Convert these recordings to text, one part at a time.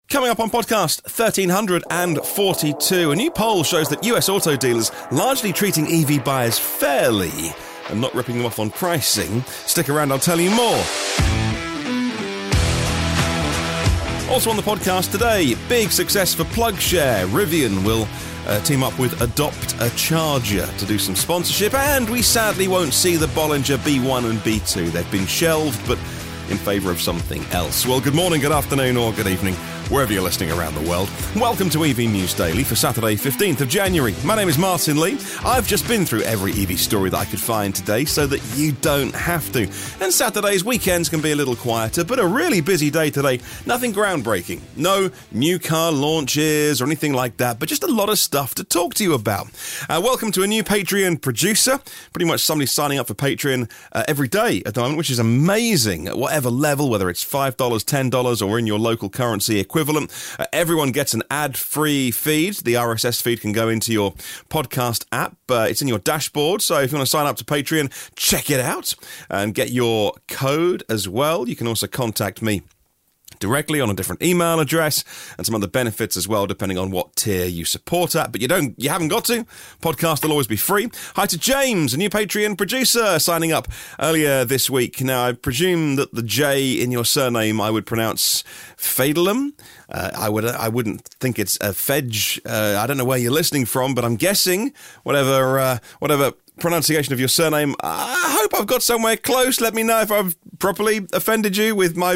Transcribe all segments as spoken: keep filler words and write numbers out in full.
Coming up on podcast thirteen forty-two, a new poll shows that U S auto dealers largely treating E V buyers fairly and not ripping them off on pricing. Stick around, I'll tell you more. Also on the podcast today, big success for PlugShare. Rivian will uh, team up with Adopt a Charger to do some sponsorship, and we sadly won't see the Bollinger B one and B two. They've been shelved, but in favour of something else. Well, good morning, good afternoon, or good evening, wherever you're listening around the world. Welcome to E V News Daily for Saturday, fifteenth of January. My name is Martin Lee. I've just been through every E V story that I could find today so that you don't have to. And Saturdays, weekends can be a little quieter, but a really busy day today. Nothing groundbreaking. No new car launches or anything like that, but just a lot of stuff to talk to you about. Uh, welcome to a new Patreon producer. Pretty much somebody signing up for Patreon uh, every day at the moment, which is amazing. Whatever level, whether it's five dollars, ten dollars, or in your local currency equivalent, uh, everyone gets an ad-free feed. The R S S feed can go into your podcast app. Uh, it's in your dashboard, so if you want to sign up to Patreon, check it out and get your code as well. You can also contact me directly on a different email address and some other benefits as well, depending on what tier you support at. But you don't, you haven't got to. Podcast will always be free. Hi to James, a new Patreon producer, signing up earlier this week. Now, I presume that the J in your surname I would pronounce Fadelum. Uh, I would, I wouldn't think it's a Fedge. Uh, I don't know where you're listening from, but I'm guessing whatever, uh, whatever pronunciation of your surname. I hope I've got somewhere close. Let me know if I've properly offended you with my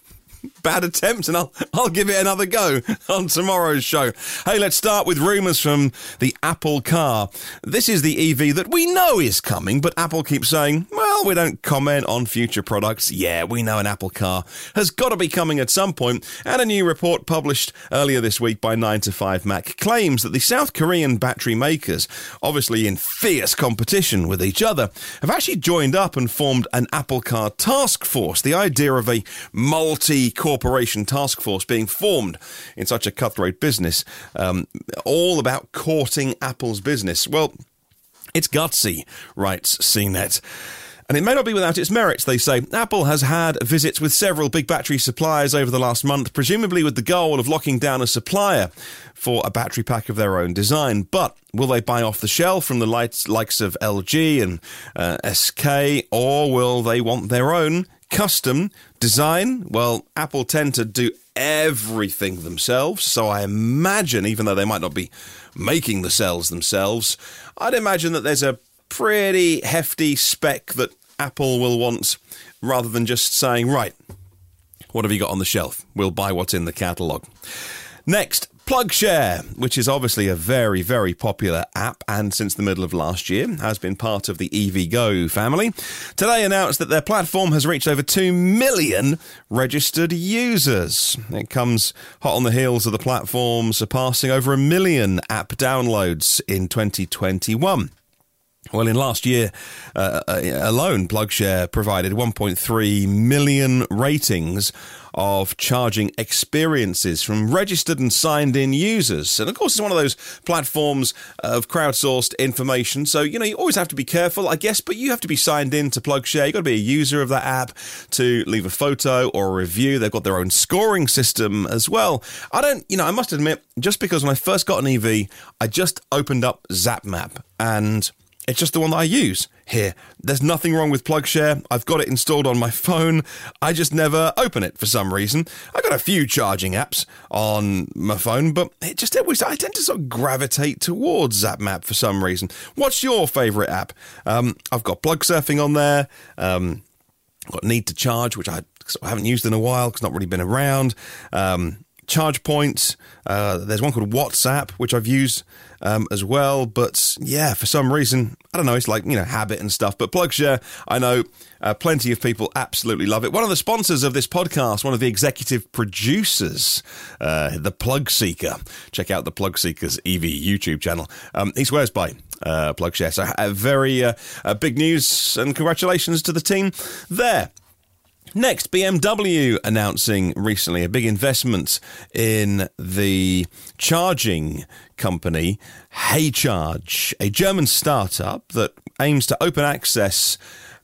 bad attempt, and I'll I'll give it another go on tomorrow's show. Hey, let's start with rumours from the Apple car. This is the E V that we know is coming, but Apple keeps saying, well, we don't comment on future products. Yeah, we know an Apple car has got to be coming at some point, and a new report published earlier this week by nine to five Mac claims that the South Korean battery makers, obviously in fierce competition with each other, have actually joined up and formed an Apple car task force. The idea of a multi corporation task force being formed in such a cutthroat business, um, all about courting Apple's business. Well, it's gutsy, writes C net. And it may not be without its merits, they say. Apple has had visits with several big battery suppliers over the last month, presumably with the goal of locking down a supplier for a battery pack of their own design. But will they buy off the shelf from the likes of L G and uh, S K, or will they want their own custom design? Well, Apple tend to do everything themselves, so I imagine, even though they might not be making the cells themselves, I'd imagine that there's a pretty hefty spec that Apple will want, rather than just saying, right, what have you got on the shelf? We'll buy what's in the catalogue. Next, PlugShare, which is obviously a very, very popular app and since the middle of last year has been part of the EVgo family, today announced that their platform has reached over two million registered users. It comes hot on the heels of the platform surpassing over a million app downloads in twenty twenty-one. Well, in last year uh, alone, PlugShare provided one point three million ratings of charging experiences from registered and signed-in users. And, of course, it's one of those platforms of crowdsourced information. So, you know, you always have to be careful, I guess, but you have to be signed in to PlugShare. You've got to be a user of that app to leave a photo or a review. They've got their own scoring system as well. I don't, you know, I must admit, just because when I first got an E V, I just opened up ZapMap, and it's just the one that I use here. There's nothing wrong with PlugShare. I've got it installed on my phone. I just never open it for some reason. I've got a few charging apps on my phone, but it just always, I tend to sort of gravitate towards ZapMap for some reason. What's your favourite app? Um, I've got Plug Surfing on there. Um, I've got Need to Charge, which I sort of haven't used in a while because it's not really been around. Um, Charge Points. Uh, there's one called WhatsApp, which I've used um, as well. But yeah, for some reason, I don't know, it's like, you know, habit and stuff. But PlugShare, I know uh, plenty of people absolutely love it. One of the sponsors of this podcast, one of the executive producers, uh, the Plug Seeker. Check out the Plug Seeker's E V YouTube channel. Um, he swears by uh, PlugShare. So uh, very uh, uh, big news and congratulations to the team there. Next, B M W announcing recently a big investment in the charging company HeyCharge, a German startup that aims to open access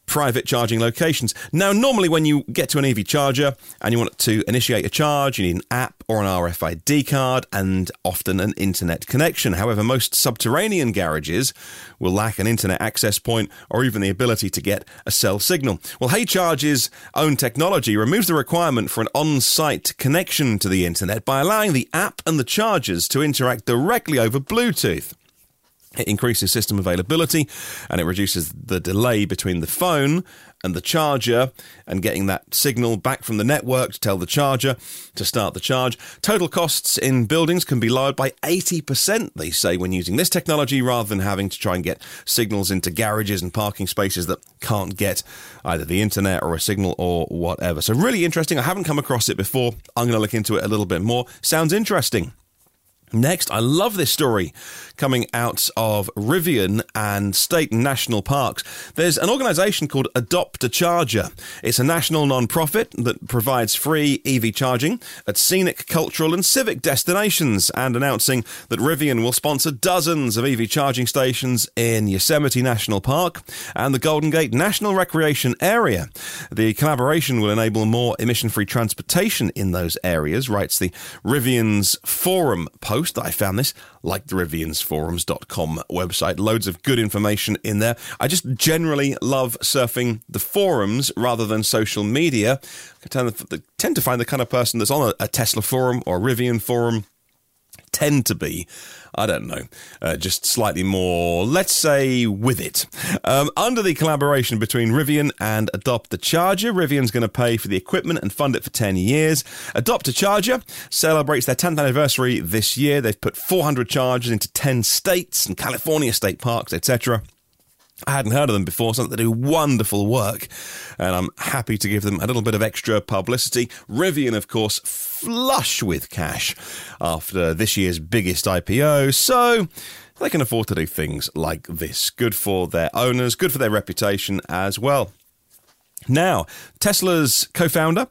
private charging locations. Now, normally when you get to an E V charger and you want to initiate a charge, you need an app or an R F I D card and often an internet connection. However, most subterranean garages will lack an internet access point or even the ability to get a cell signal. Well, HeyCharge's own technology removes the requirement for an on-site connection to the internet by allowing the app and the chargers to interact directly over Bluetooth. It increases system availability and it reduces the delay between the phone and the charger and getting that signal back from the network to tell the charger to start the charge. Total costs in buildings can be lowered by eighty percent, they say, when using this technology rather than having to try and get signals into garages and parking spaces that can't get either the internet or a signal or whatever. So really interesting. I haven't come across it before. I'm going to look into it a little bit more. Sounds interesting. Next, I love this story coming out of Rivian and state and national parks. There's an organisation called Adopt a Charger. It's a national non-profit that provides free E V charging at scenic, cultural and civic destinations, and announcing that Rivian will sponsor dozens of E V charging stations in Yosemite National Park and the Golden Gate National Recreation Area. The collaboration will enable more emission-free transportation in those areas, writes the Rivian's forum post. I found this, like the rivians forums dot com website. Loads of good information in there. I just generally love surfing the forums rather than social media. I tend to, tend to find the kind of person that's on a, a Tesla forum or a Rivian forum tend to be, I don't know, uh, just slightly more, let's say, with it. Um, under the collaboration between Rivian and Adopt a Charger, Rivian's going to pay for the equipment and fund it for ten years. Adopt a Charger celebrates their tenth anniversary this year. They've put four hundred chargers into ten states and California state parks, et cetera. I hadn't heard of them before, so they do wonderful work, and I'm happy to give them a little bit of extra publicity. Rivian, of course, flush with cash after this year's biggest I P O, so they can afford to do things like this. Good for their owners, good for their reputation as well. Now, Tesla's co-founder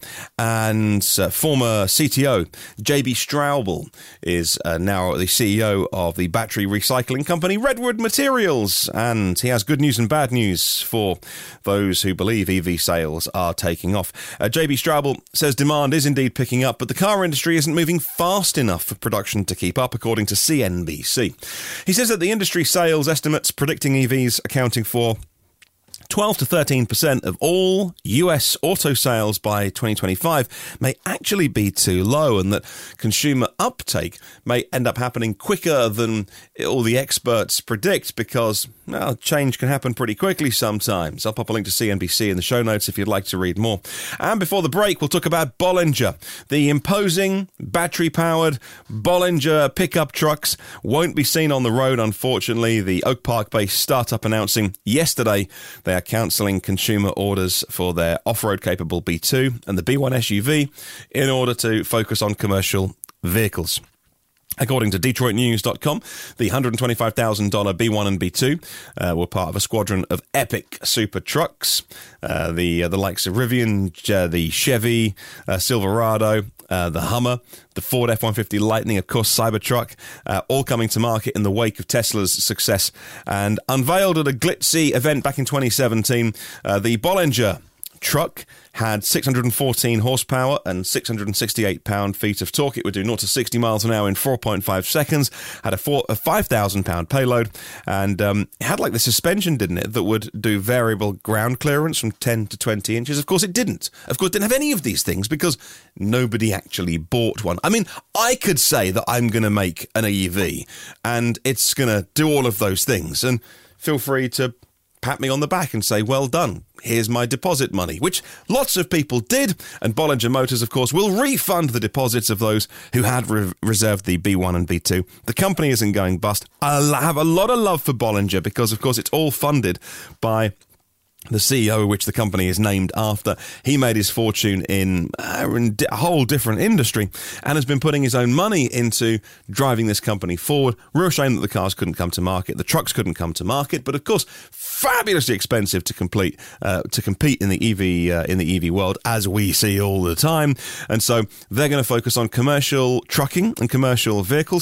and uh, former C T O, J B Straubel, is uh, now the C E O of the battery recycling company Redwood Materials, and he has good news and bad news for those who believe E V sales are taking off. Uh, J B Straubel says demand is indeed picking up, but the car industry isn't moving fast enough for production to keep up, according to C N B C. He says that the industry sales estimates predicting E Vs accounting for twelve to thirteen percent of all U S auto sales by twenty twenty-five may actually be too low, and that consumer uptake may end up happening quicker than all the experts predict because, well, change can happen pretty quickly sometimes. I'll pop a link to C N B C in the show notes if you'd like to read more. And before the break, we'll talk about Bollinger. The imposing battery-powered Bollinger pickup trucks won't be seen on the road, unfortunately. The Oak Park-based startup announcing yesterday they are cancelling consumer orders for their off-road capable B two and the B one S U V in order to focus on commercial vehicles. According to Detroit News dot com, the one hundred twenty-five thousand dollars B one and B two uh, were part of a squadron of epic super trucks. Uh, the uh, the likes of Rivian, uh, the Chevy, uh, Silverado, uh, the Hummer, the Ford F one fifty Lightning, of course, Cybertruck, uh, all coming to market in the wake of Tesla's success. And unveiled at a glitzy event back in twenty seventeen, uh, the Bollinger truck had six hundred fourteen horsepower and six hundred sixty-eight pound-feet of torque. It would do zero to sixty miles an hour in four point five seconds, had a, four, a five thousand pound payload, and um, it had like the suspension, didn't it, that would do variable ground clearance from ten to twenty inches. Of course, it didn't. Of course, it didn't have any of these things because nobody actually bought one. I mean, I could say that I'm going to make an E V, and it's going to do all of those things, and feel free to pat me on the back and say, well done, here's my deposit money, which lots of people did, and Bollinger Motors, of course, will refund the deposits of those who had re- reserved the B one and B two. The company isn't going bust. I have a lot of love for Bollinger because, of course, it's all funded by the C E O, which the company is named after. He made his fortune in a whole different industry and has been putting his own money into driving this company forward. Real shame that the cars couldn't come to market, the trucks couldn't come to market, but of course, fabulously expensive to complete uh, to compete in the E V uh, in the E V world, as we see all the time. And so they're going to focus on commercial trucking and commercial vehicles.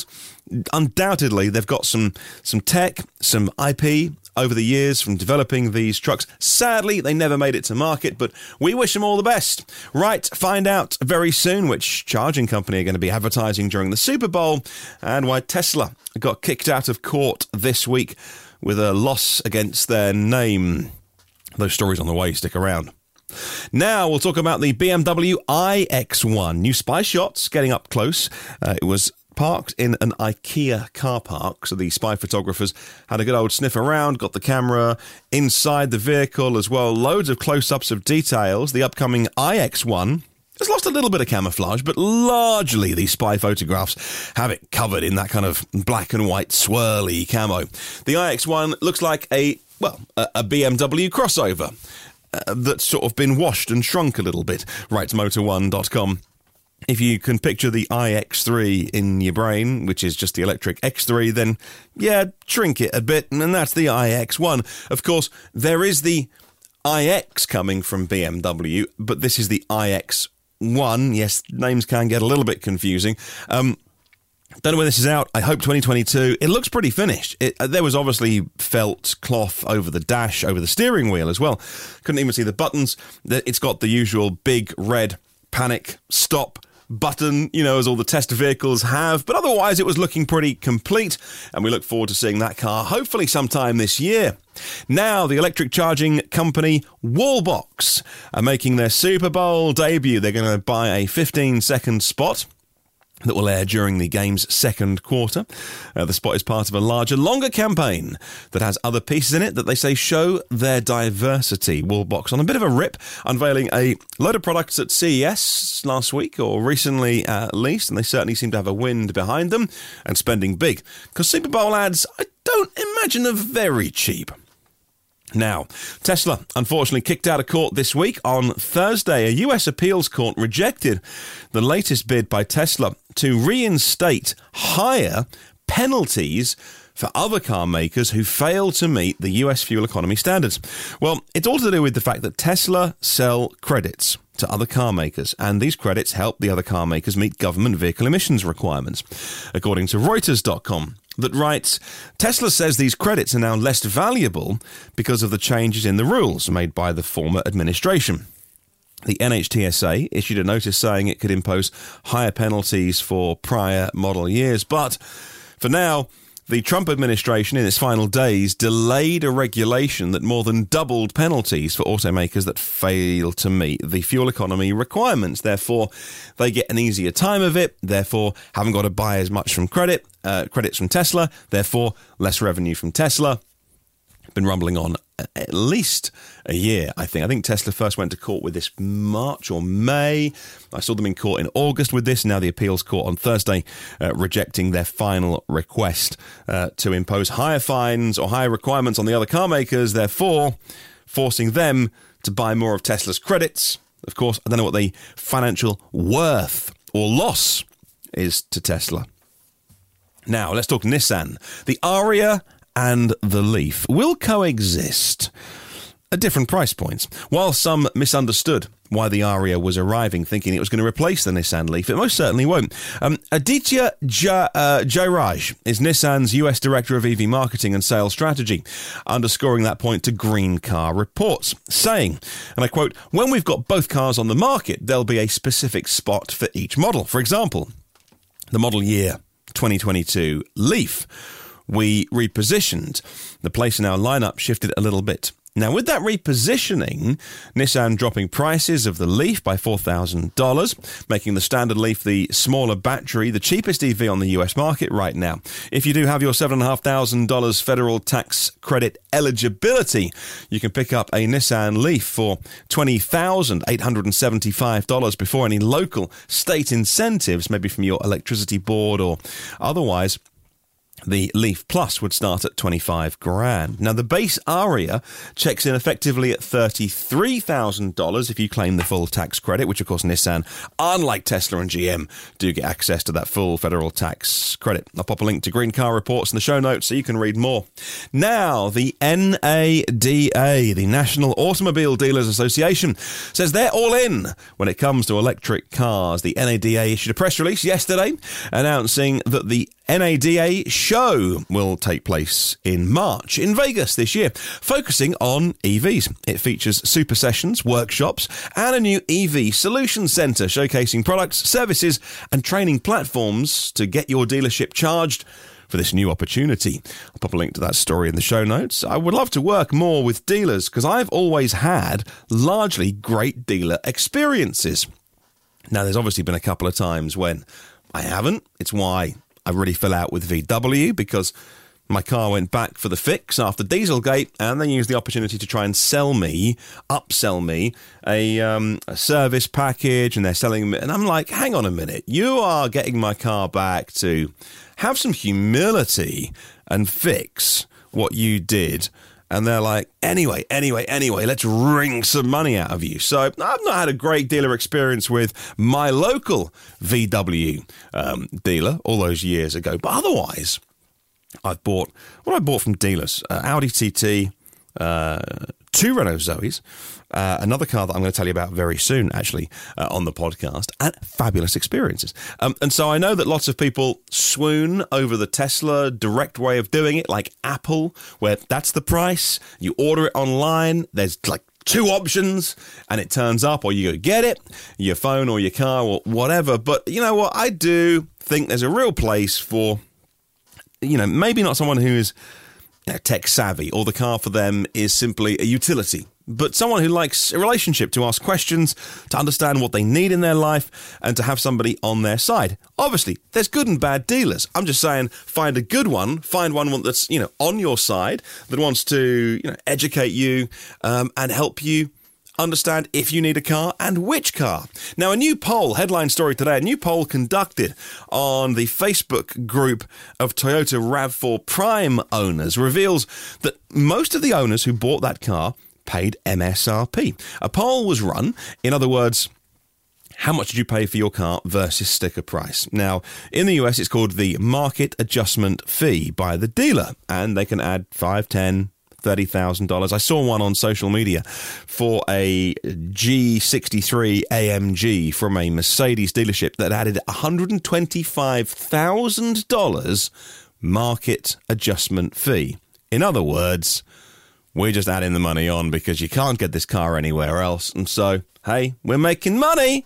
undoubtedly they've got some, some tech, some I P over the years from developing these trucks. Sadly, they never made it to market, but we wish them all the best. Right, find out very soon which charging company are going to be advertising during the Super Bowl and why Tesla got kicked out of court this week with a loss against their name. Those stories on the way, stick around. Now we'll talk about the B M W i X one. New spy shots getting up close. Uh, it was parked in an IKEA car park, so the spy photographers had a good old sniff around, got the camera inside the vehicle as well. Loads of close-ups of details. The upcoming i X one has lost a little bit of camouflage, but largely the spy photographs have it covered in that kind of black and white swirly camo. The i X one looks like a, well, a, a B M W crossover uh, that's sort of been washed and shrunk a little bit, writes motor one dot com. If you can picture the i X three in your brain, which is just the electric X three, then, yeah, shrink it a bit, and that's the i X one. Of course, there is the iX coming from B M W, but this is the i X one. Yes, names can get a little bit confusing. Um, don't know when this is out. I hope twenty twenty-two. It looks pretty finished. It, uh, there was obviously felt cloth over the dash, over the steering wheel as well. Couldn't even see the buttons. It's got the usual big red panic stop button, you know, as all the test vehicles have, but otherwise it was looking pretty complete, and we look forward to seeing that car hopefully sometime this year. Now, the electric charging company Wallbox are making their Super Bowl debut. They're going to buy a fifteen second spot that will air during the game's second quarter. Uh, the spot is part of a larger, longer campaign that has other pieces in it that they say show their diversity. Wallbox on a bit of a rip, unveiling a load of products at C E S last week, or recently at least, and they certainly seem to have a wind behind them and spending big. Because Super Bowl ads, I don't imagine, are very cheap. Now, Tesla unfortunately kicked out of court this week. On Thursday, a U S appeals court rejected the latest bid by Tesla to reinstate higher penalties for other car makers who fail to meet the U S fuel economy standards. Well, it's all to do with the fact that Tesla sell credits to other car makers, and these credits help the other car makers meet government vehicle emissions requirements, according to Reuters dot com. That writes, Tesla says these credits are now less valuable because of the changes in the rules made by the former administration. The N H T S A issued a notice saying it could impose higher penalties for prior model years, but for now, the Trump administration in its final days delayed a regulation that more than doubled penalties for automakers that fail to meet the fuel economy requirements. Therefore, they get an easier time of it, therefore haven't got to buy as much from credit, uh, credits from Tesla, therefore less revenue from Tesla. Been rumbling on at least a year, I think. I think Tesla first went to court with this March or May. I saw them in court in August with this. Now the appeals court on Thursday uh, rejecting their final request uh, to impose higher fines or higher requirements on the other car makers, therefore forcing them to buy more of Tesla's credits. Of course, I don't know what the financial worth or loss is to Tesla. Now, let's talk Nissan. The Ariya and the Leaf will coexist at different price points. While some misunderstood why the Ariya was arriving, thinking it was going to replace the Nissan Leaf, it most certainly won't. Um, Aditya ja- uh, Jairaj is Nissan's U S Director of E V Marketing and Sales Strategy, underscoring that point to Green Car Reports, saying, and I quote, "When we've got both cars on the market, there'll be a specific spot for each model. For example, the model year twenty twenty-two Leaf. We repositioned. The place in our lineup shifted a little bit. Now, with that repositioning, Nissan dropping prices of the Leaf by four thousand dollars, making the standard Leaf the smaller battery, the cheapest E V on the U S market right now. If you do have your seven thousand five hundred dollars federal tax credit eligibility, you can pick up a Nissan Leaf for twenty thousand eight hundred seventy-five dollars before any local state incentives, maybe from your electricity board or otherwise. The Leaf Plus would start at twenty-five grand. Now, the base Ariya checks in effectively at thirty-three thousand dollars if you claim the full tax credit, which, of course, Nissan, unlike Tesla and G M, do get access to that full federal tax credit. I'll pop a link to Green Car Reports in the show notes so you can read more. Now, the N A D A, the National Automobile Dealers Association, says they're all in when it comes to electric cars. The N A D A issued a press release yesterday announcing that the N A D A Show will take place in March in Vegas this year, focusing on E Vs. It features super sessions, workshops, and a new E V solution centre showcasing products, services, and training platforms to get your dealership charged for this new opportunity. I'll pop a link to that story in the show notes. I would love to work more with dealers because I've always had largely great dealer experiences. Now, there's obviously been a couple of times when I haven't. It's why I really fell out with V W, because my car went back for the fix after Dieselgate, and they used the opportunity to try and sell me, upsell me, a, um, a service package, and they're selling me. And I'm like, hang on a minute. You are getting my car back to have some humility and fix what you did. And they're like, anyway, anyway, anyway, let's wring some money out of you. So I've not had a great dealer experience with my local V W um, dealer all those years ago. But otherwise, I've bought, what I bought from dealers, uh, Audi T T, uh, two Renault Zoes, uh, another car that I'm going to tell you about very soon, actually, uh, on the podcast, and fabulous experiences. Um, and so I know that lots of people swoon over the Tesla direct way of doing it, like Apple, where that's the price, you order it online, there's like two options, and it turns up, or you go get it, your phone or your car or whatever. But you know what? I do think there's a real place for, you know, maybe not someone who is tech savvy, or the car for them is simply a utility, but someone who likes a relationship, to ask questions, to understand what they need in their life, and to have somebody on their side. Obviously, there's good and bad dealers. I'm just saying, find a good one, find one that's, you know, on your side, that wants to, you know, educate you um, and help you understand if you need a car and which car. Now, a new poll, headline story today, a new poll conducted on the Facebook group of Toyota RAV four Prime owners reveals that most of the owners who bought that car paid M S R P. A poll was run, in other words, how much did you pay for your car versus sticker price? Now, in the U S, it's called the market adjustment fee by the dealer, and they can add five, ten, thirty thousand dollars. I saw one on social media for a G sixty-three A M G from a Mercedes dealership that added one hundred twenty-five thousand dollars market adjustment fee. In other words, we're just adding the money on because you can't get this car anywhere else. And so, hey, we're making money.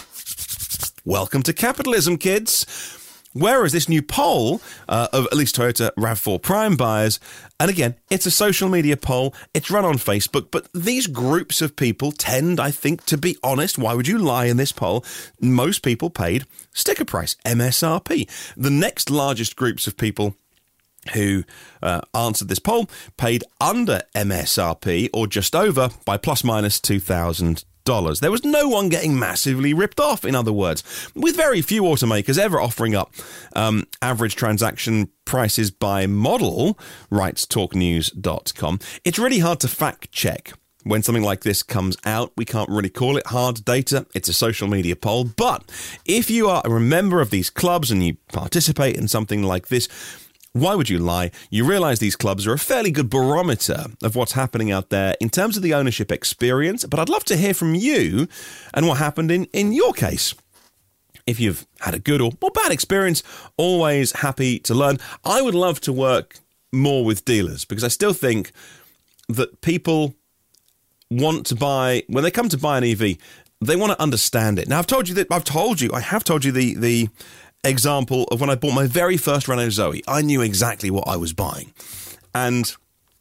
Welcome to capitalism, kids. Whereas this new poll uh, of at least Toyota RAV four Prime buyers, and again, it's a social media poll, it's run on Facebook, but these groups of people tend, I think, to be honest. Why would you lie in this poll? Most people paid sticker price, M S R P. The next largest groups of people who uh, answered this poll paid under M S R P, or just over, by plus minus two thousand dollars. There was no one getting massively ripped off, in other words, with very few automakers ever offering up um, average transaction prices by model, writes talk news dot com. It's really hard to fact check when something like this comes out. We can't really call it hard data. It's a social media poll. But if you are a member of these clubs and you participate in something like this, why would you lie? You realise these clubs are a fairly good barometer of what's happening out there in terms of the ownership experience. But I'd love to hear from you and what happened in, in your case. If you've had a good or, or bad experience, always happy to learn. I would love to work more with dealers because I still think that people want to buy, when they come to buy an E V, they want to understand it. Now, I've told you that, I've told you, I have told you the, the example of when I bought my very first Renault Zoe. I knew exactly what I was buying. And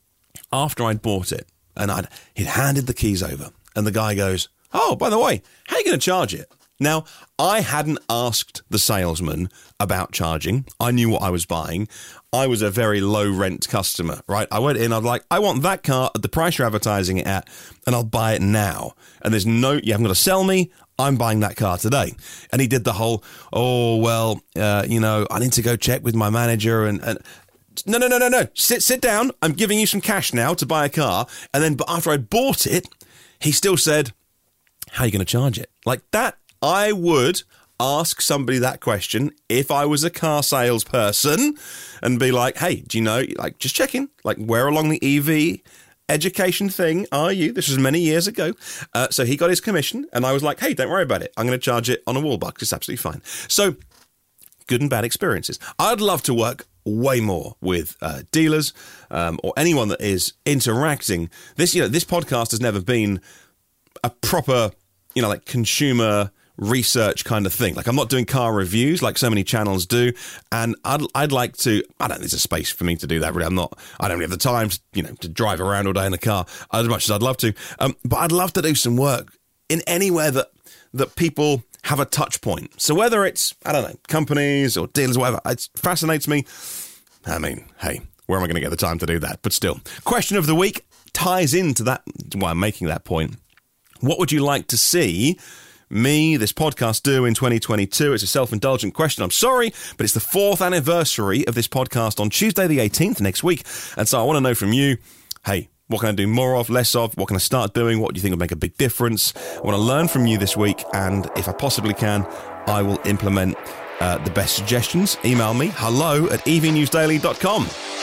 after I'd bought it, and I'd he'd handed the keys over, and the guy goes, "Oh, by the way, how are you going to charge it?" Now, I hadn't asked the salesman about charging. I knew what I was buying. I was a very low-rent customer, right? I went in, I was like, I want that car at the price you're advertising it at, and I'll buy it now. And there's no, you haven't got to sell me. I'm buying that car today. And he did the whole, oh, well, uh, you know, I need to go check with my manager and... and No, no, no, no, no. Sit sit down. I'm giving you some cash now to buy a car. And then but after I bought it, he still said, how are you going to charge it? Like that, I would ask somebody that question if I was a car salesperson and be like, hey, do you know, like just checking, like where along the E V education thing are you? This was many years ago. Uh, so he got his commission and I was like, hey, don't worry about it. I'm going to charge it on a wall box. It's absolutely fine. So good and bad experiences. I'd love to work way more with uh, dealers um, or anyone that is interacting. This, you know, this podcast has never been a proper, you know, like consumer research kind of thing. Like, I'm not doing car reviews like so many channels do, and I'd I'd like to. I don't think there's a space for me to do that. Really, I'm not. I don't really have the time, to, you know, to drive around all day in a car as much as I'd love to. Um, but I'd love to do some work in anywhere that that people have a touch point. So whether it's, I don't know, companies or dealers or whatever, it fascinates me. I mean, hey, where am I going to get the time to do that? But still, question of the week ties into that. Why I'm making that point. What would you like to see me, this podcast, do in twenty twenty-two? It's a self-indulgent question. I'm sorry, but it's the fourth anniversary of this podcast on Tuesday the eighteenth next week. And so I want to know from you, hey, what can I do more of, less of? What can I start doing? What do you think would make a big difference? I want to learn from you this week, and if I possibly can, I will implement uh, the best suggestions. Email me, hello at e v news daily dot com.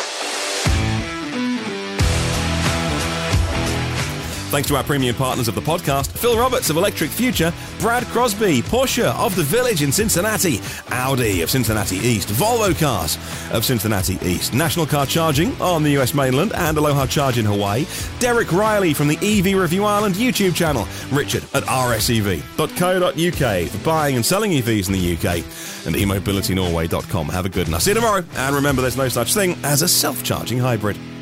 Thanks to our premium partners of the podcast, Phil Roberts of Electric Future, Brad Crosby, Porsche of The Village in Cincinnati, Audi of Cincinnati East, Volvo Cars of Cincinnati East, National Car Charging on the U S mainland and Aloha Charge in Hawaii, Derek Riley from the E V Review Ireland YouTube channel, Richard at r s e v dot co dot u k for buying and selling E Vs in the U K, and e mobility norway dot com. Have a good one. I'll see you tomorrow, and remember there's no such thing as a self-charging hybrid.